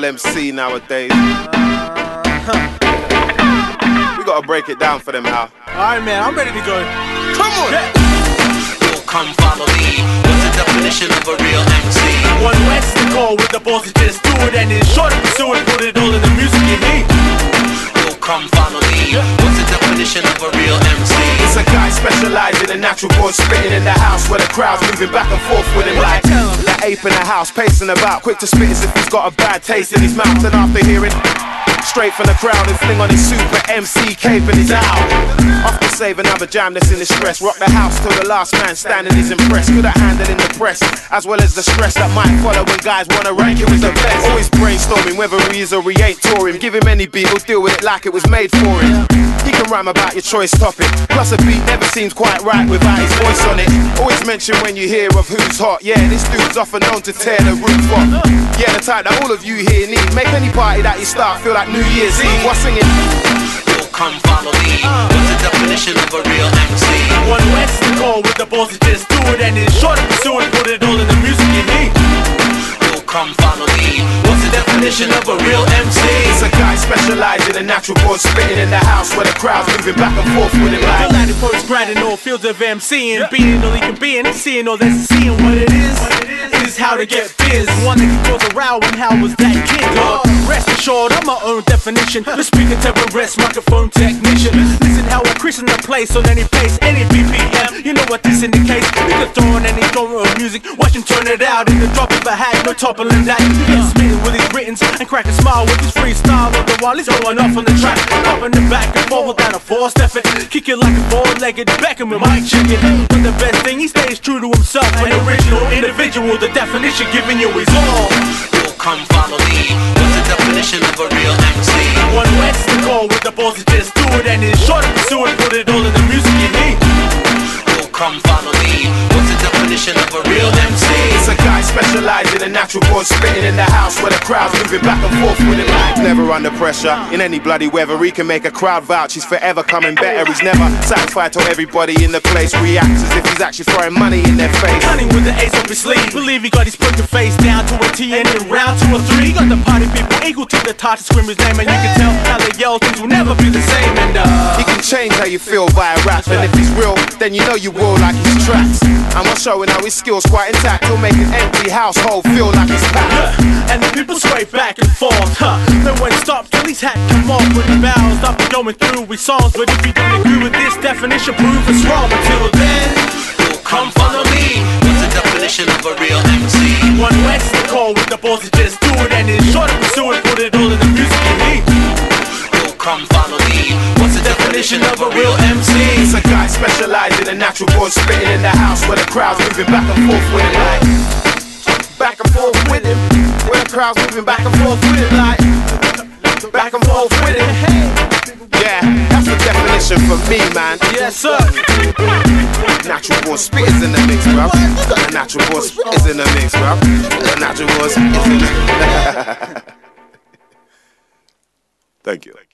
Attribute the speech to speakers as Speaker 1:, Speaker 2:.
Speaker 1: MC nowadays. We gotta break it down for them, Hal.
Speaker 2: Alright, man, I'm ready to go.
Speaker 1: Come on!
Speaker 3: Yo, come follow me. What's the definition of a real MC?
Speaker 2: One West to call with the balls to just do it, and it's short to pursue it, put it all in the music you need.
Speaker 3: Yo, come follow me. What's the definition of a real MC?
Speaker 1: It's a guy specializing in natural born spitting in the house where the crowd's moving back and forth with him like that ape in the house, pacing about, quick to spit as if he's got a bad taste in his mouth. And after hearing straight from the crowd and fling on his super MC cape and his out. After save another jam that's in distress, rock the house till the last man standing is impressed. Good at handling the press, as well as the stress that might follow when guys wanna rank him as the best. Always brainstorming whether he is or he ain't touring. Give him any beat, he'll deal with it like it was made for him. He can rhyme about your choice topic, plus a beat never seems quite right without his voice on it. Always mention when you hear of who's hot. Yeah, this dude's often known to tear the roof off. Yeah, the type that all of you here need. Make any party that you start feel like New Year's Eve. What's singing?
Speaker 3: Yo, come follow me. What's the definition of a real MC?
Speaker 2: One West to call with the balls to just do it, and it's short to pursue it, put it all in the music you need.
Speaker 3: Yo, come follow me. What's the definition of a real MC?
Speaker 1: It's a guy specializing in natural born spitting in the house where the crowd's moving back and forth with him like
Speaker 2: Latin poets grinding all fields of MCing, being all he can be and seeing all that's seeing what it is. It is how to get biz. One that can cause a row, and how was that kid? Rest assured, I'm my own definition. The speaker terrorist, microphone technician. Listen how I christen the place on any pace, any BPM. You know what this indicates. You can throw on any genre of music, watch him turn it out in the drop of a hat, no toppling that. He gets smitten with his writtens and crack a smile with his freestyle. All the while he's going off on the track, popping it back and forth without a forced effort. Kick it like a four-legged Beckham with mic checking. But the best thing, he stays true to himself, an original individual. The definition giving you is all.
Speaker 3: Yo, come follow me. What's the definition of a real MC?
Speaker 2: One West to call with the balls to just do it, and it's short to pursue it, put it all in the music you need.
Speaker 3: Yo, come follow me. What's the definition of a real MC?
Speaker 1: it's a guy specializing in natural born spitting in the house where the crowd's moving back and forth with him like never under pressure in any bloody weather. He can make a crowd vouch, he's forever coming better. He's never satisfied till everybody in the place reacts as if he's actually throwing money in their face.
Speaker 2: Cunning with the ace up his sleeve, believe he got his poker face down to a T, and in round 2 or 3 got the party people equal to the touch to scream his name, and you can tell how they yell things will never be the same. And
Speaker 1: he can change how you feel via rap, and if he's real, then you know you will like his tracks. And we're showing how his skills quite intact. He'll make an empty household feel like it's packed.
Speaker 2: And the people sway back and forth, no one stop till his hat come off with the bows. I've been going through with songs, but if you don't agree with this definition, prove it's wrong. Until then,
Speaker 3: come follow me. What's the definition of a real MC?
Speaker 2: One West to call with the balls to just do it, and it's short to pursue it, put it all in the music you need.
Speaker 3: Yo, come follow me. What's the definition of a real MC?
Speaker 1: It's a guy specializing in natural born spitting in the house where the crowd's moving back and forth with him like back and forth with him, where the crowd's moving back and forth with him like back and forth with him. Yeah, that's the definition for me, man.
Speaker 2: Yes, sir.
Speaker 1: Natural born spitters in the mix, bro. The natural born spitters in the mix, bro. The natural born spitters in the mix. Thank you.